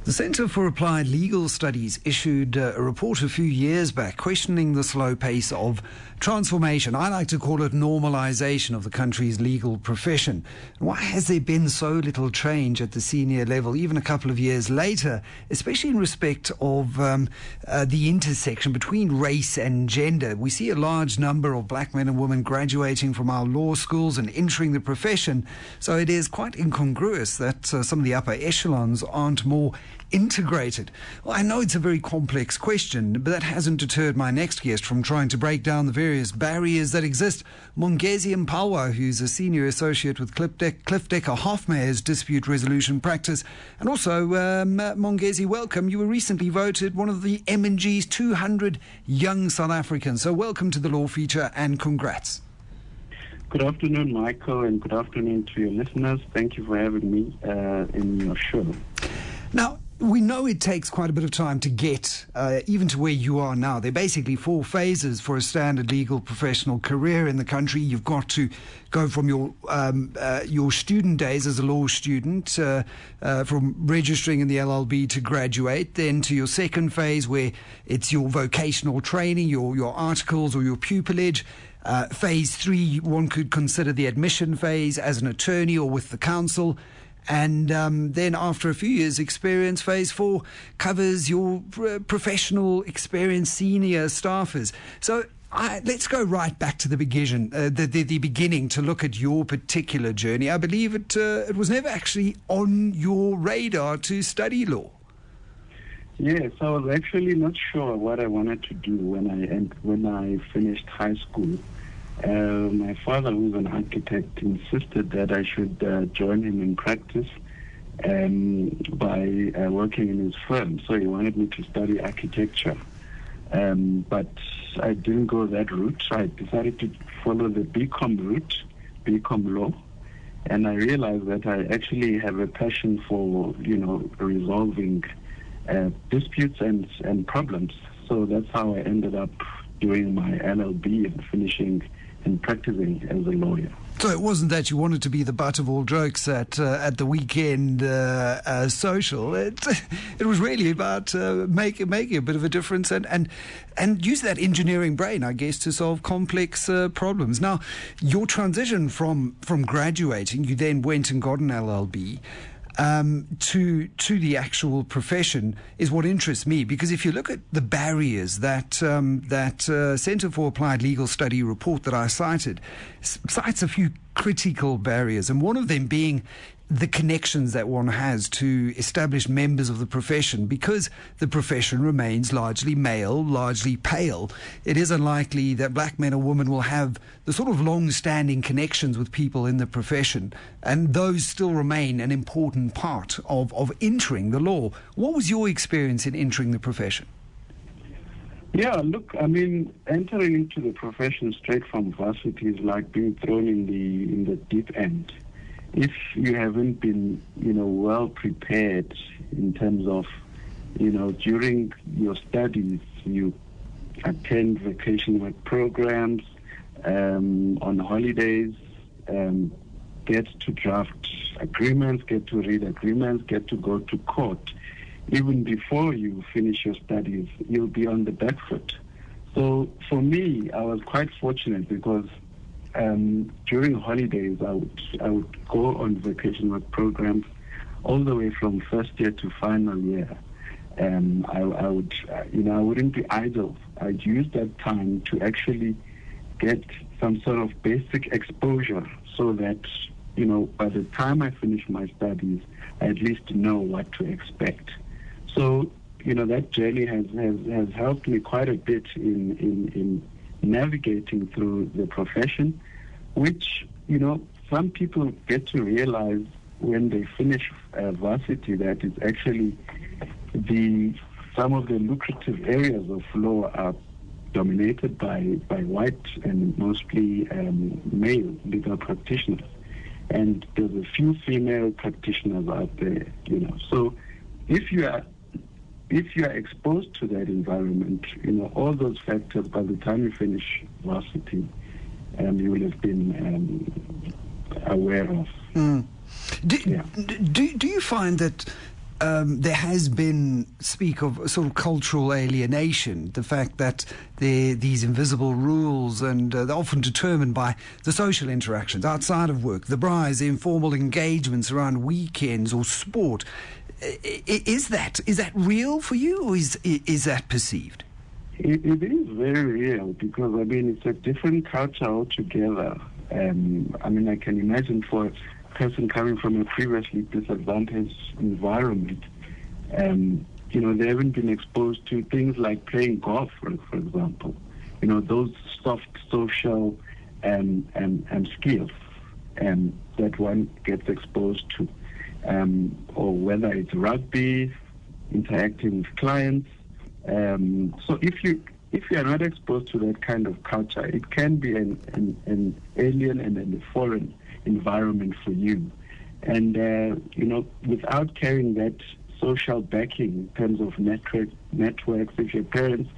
The Centre for Applied Legal Studies issued a report a few years back questioning the slow pace of transformation. I like to call it normalisation of the country's legal profession. Why has there been so little change at the senior level, even a couple of years later, especially in respect of the intersection between race and gender? We see a large number of black men and women graduating from our law schools and entering the profession, so it is quite incongruous that some of the upper echelons aren't more integrated. Well, I know it's a very complex question, but that hasn't deterred my next guest from trying to break down the various barriers that exist. Mongezi Mpawa, who's a senior associate with Cliff Decker Hoffmeyer's dispute resolution practice. And also, Mongezi, welcome. You were recently voted one of the M&G's 200 young South Africans. So welcome to the Law Feature and congrats. Good afternoon, Michael, and good afternoon to your listeners. Thank you for having me in your show. Now, we know it takes quite a bit of time to get even to where you are now. There are basically 4 phases for a standard legal professional career in the country. You've got to go from your student days as a law student, from registering in the LLB to graduate, then to your second phase where it's your vocational training, your articles or your pupillage. Phase 3, one could consider the admission phase as an attorney or with the council. And then after a few years' experience, phase 4 covers your professional experience, senior staffers. So let's go right back to the beginning, the beginning, to look at your particular journey. I believe it was never actually on your radar to study law. Yes, I was actually not sure what I wanted to do when I finished high school. My father, who's an architect, insisted that I should join him in practice by working in his firm. So he wanted me to study architecture. But I didn't go that route. I decided to follow the BCom route, BCom law. And I realized that I actually have a passion for, resolving disputes and problems. So that's how I ended up doing my LLB and finishing and practicing as a lawyer. So it wasn't that you wanted to be the butt of all jokes at the weekend social. It was really about making a bit of a difference and use that engineering brain, I guess, to solve complex problems. Now, your transition from graduating, you then went and got an LLB. To the actual profession is what interests me, because if you look at the barriers that Centre for Applied Legal Study report that I cited cites a few critical barriers, and one of them being the connections that one has to established members of the profession. Because the profession remains largely male, largely pale, it is unlikely that black men or women will have the sort of long-standing connections with people in the profession, and those still remain an important part of entering the law. What was your experience in entering the profession? Yeah, look, I mean, entering into the profession straight from varsity is like being thrown in the deep end. If you haven't been, well prepared in terms of, during your studies, you attend vacation work programs, on holidays, get to draft agreements, get to read agreements, get to go to court. Even before you finish your studies, you'll be on the back foot. So for me, I was quite fortunate because during holidays, I would go on vacation work programs all the way from first year to final year. I wouldn't be idle. I'd use that time to actually get some sort of basic exposure so that, by the time I finish my studies, I at least know what to expect. So, that journey has helped me quite a bit in navigating through the profession, which, some people get to realize when they finish varsity that it's actually some of the lucrative areas of law are dominated by white and mostly male legal practitioners. And there's a few female practitioners out there, So if you are exposed to that environment, all those factors, by the time you finish varsity, you will have been aware of. Do you find that there has been speak of sort of cultural alienation, the fact that these invisible rules and they're often determined by the social interactions outside of work, the braais, the informal engagements around weekends or sport. Is that real for you, or is that perceived? It is very real because, I mean, it's a different culture altogether. I mean, I can imagine for a person coming from a previously disadvantaged environment, you know, they haven't been exposed to things like playing golf, for example. You know, those soft social skills that one gets exposed to, or whether it's rugby, interacting with clients. So if you are not exposed to that kind of culture, it can be an alien and a foreign environment for you. And you know, without carrying that social backing in terms of networks, if your parents,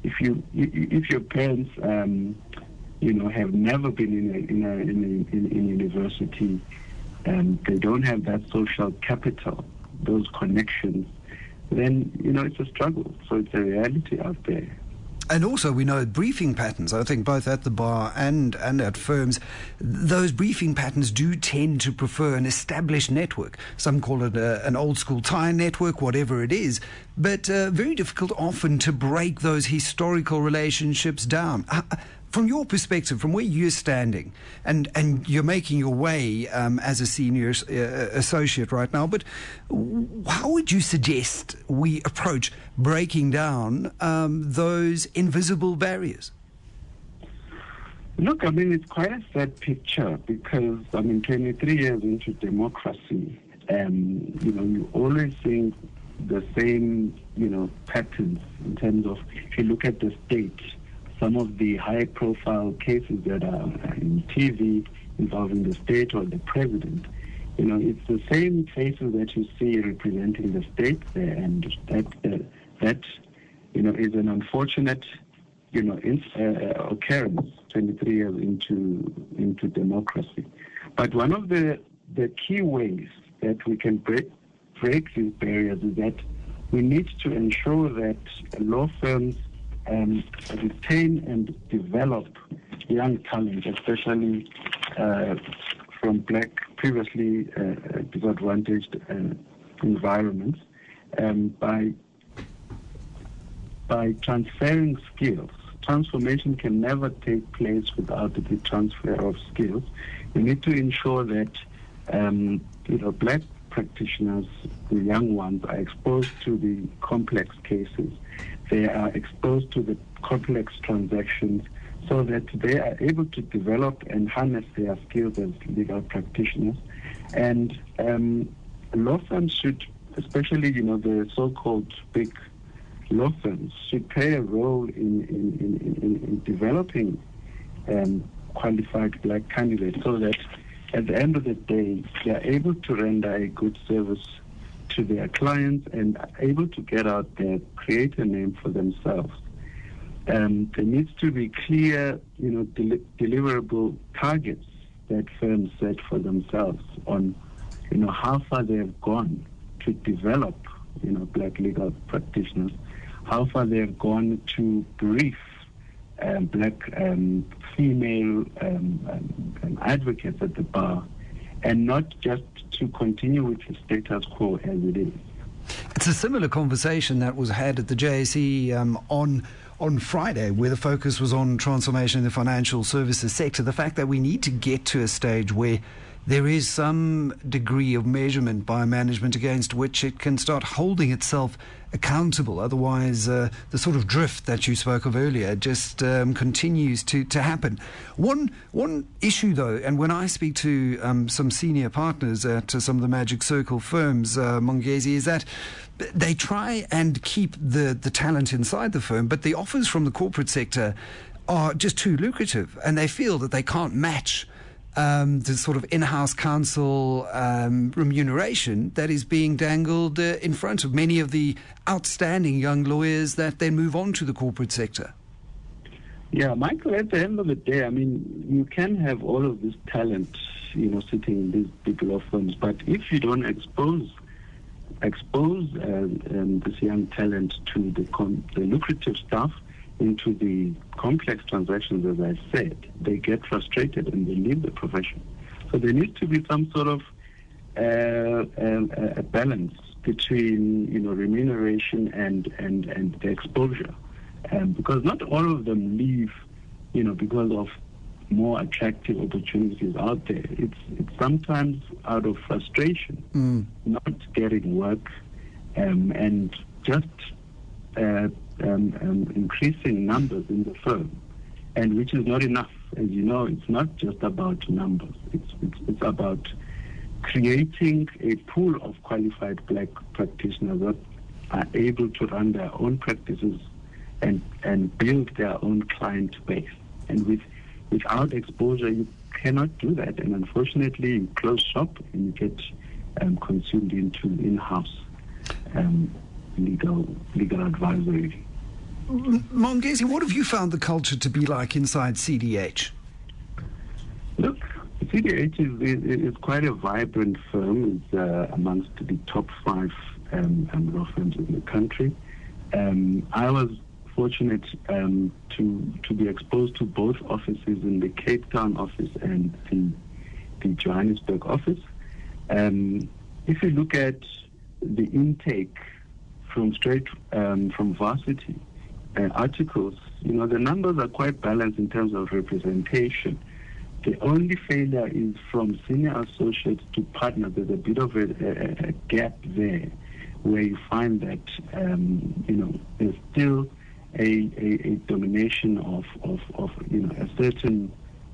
you know, have never been in university, they don't have that social capital, those connections, then, you know, it's a struggle. So it's a reality out there. And also we know briefing patterns, I think both at the bar and at firms, those briefing patterns do tend to prefer an established network. Some call it an old school tie network, whatever it is, but very difficult often to break those historical relationships down. From your perspective, from where you're standing, and you're making your way as a senior associate right now, but how would you suggest we approach breaking down those invisible barriers? Look, I mean, it's quite a sad picture because, I mean, 23 years into democracy, you know, you always see the same, you know, patterns in terms of, if you look at the state, some of the high-profile cases that are in TV involving the state or the president, you know, it's the same faces that you see representing the state there, and that you know, is an unfortunate, you know, occurrence 23 years into democracy. But one of the key ways that we can break these barriers is that we need to ensure that law firms retain and develop young talent, especially from black, previously disadvantaged environments, by transferring skills. Transformation can never take place without the transfer of skills. We need to ensure that you know, black practitioners, the young ones, are exposed to the complex cases. They are exposed to the complex transactions so that they are able to develop and harness their skills as legal practitioners. And law firms should, especially, you know, the so-called big law firms, should play a role in developing qualified black candidates so that at the end of the day, they are able to render a good service to their clients and are able to get out there, create a name for themselves. There needs to be clear, you know, deliverable targets that firms set for themselves on, you know, how far they have gone to develop, you know, black legal practitioners, how far they have gone to brief black female advocates at the bar, and not just to continue with the status quo as it is. It's a similar conversation that was had at the JSE on Friday, where the focus was on transformation in the financial services sector. The fact that we need to get to a stage where there is some degree of measurement by management against which it can start holding itself accountable. Otherwise, the sort of drift that you spoke of earlier just continues to happen. One issue, though, and when I speak to some senior partners at some of the Magic Circle firms, Mongezi, is that they try and keep the talent inside the firm, but the offers from the corporate sector are just too lucrative, and they feel that they can't match the sort of in-house counsel remuneration that is being dangled in front of many of the outstanding young lawyers that then move on to the corporate sector. Yeah, Michael, at the end of the day, I mean, you can have all of this talent, you know, sitting in these big law firms, but if you don't expose expose this young talent to the lucrative stuff, into the complex transactions, as I said, they get frustrated and they leave the profession. So there needs to be some sort of a balance between, remuneration and the exposure, because not all of them leave, because of more attractive opportunities out there. It's sometimes out of frustration, not getting work, and just increasing numbers in the firm, and which is not enough. As you know, it's not just about numbers. It's about creating a pool of qualified black practitioners that are able to run their own practices and build their own client base. And without exposure, you cannot do that. And unfortunately, you close shop and you get consumed into in-house legal advisory. Mongezi, what have you found the culture to be like inside CDH? Look, CDH is quite a vibrant firm. It's amongst the top 5 law firms in the country. I was fortunate to be exposed to both offices, in the Cape Town office and the Johannesburg office. If you look at the intake from varsity articles, the numbers are quite balanced in terms of representation. The only failure is from senior associates to partners. There's a bit of a gap there, where you find that there's still a domination of a certain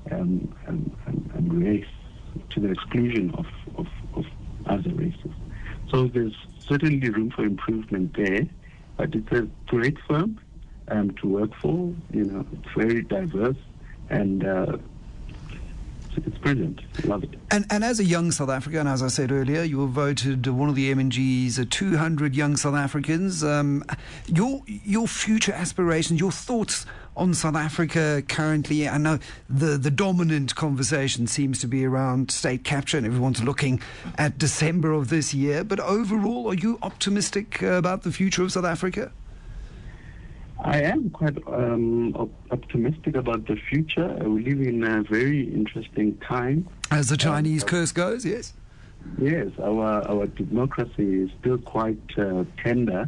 race to the exclusion of other races. So there's certainly room for improvement there, but it's a great firm to work for. It's very diverse, and it's brilliant. Love it. And as a young South African, as I said earlier, you were voted one of the MNG's 200 young South Africans. Your future aspirations, your thoughts on South Africa currently? I know the dominant conversation seems to be around state capture, and everyone's looking at December of this year. But overall, are you optimistic about the future of South Africa? I am quite optimistic about the future. We live in a very interesting time. As the Chinese curse goes, yes? Yes, our democracy is still quite tender.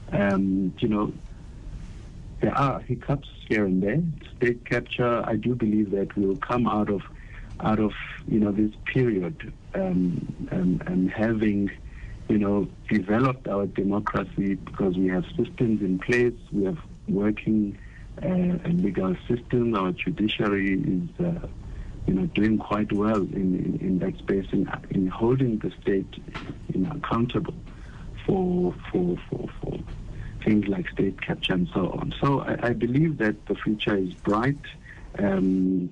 There are hiccups here and there. State capture, I do believe that will come out of this period, and having developed our democracy, because we have systems in place, we have working legal system. Our judiciary is doing quite well in that space, in holding the state accountable for things like state capture and so on. So I believe that the future is bright. The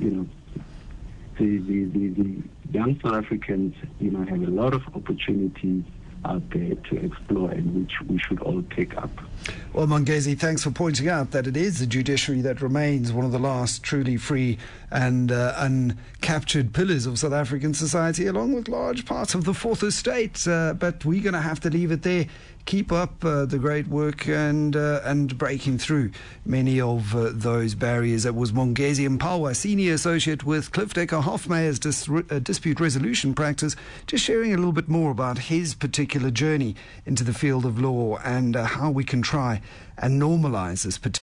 young South Africans have a lot of opportunities out there to explore, and which we should all take up. Well, Mongezi, thanks for pointing out that it is the judiciary that remains one of the last truly free and uncaptured pillars of South African society, along with large parts of the Fourth Estate. But we're going to have to leave it there. Keep up the great work and breaking through many of those barriers. That was Mongezi Mpawa, Senior Associate with Cliff Decker Hofmeyer's dispute resolution practice, just sharing a little bit more about his particular journey into the field of law and how we can try and normalize this particular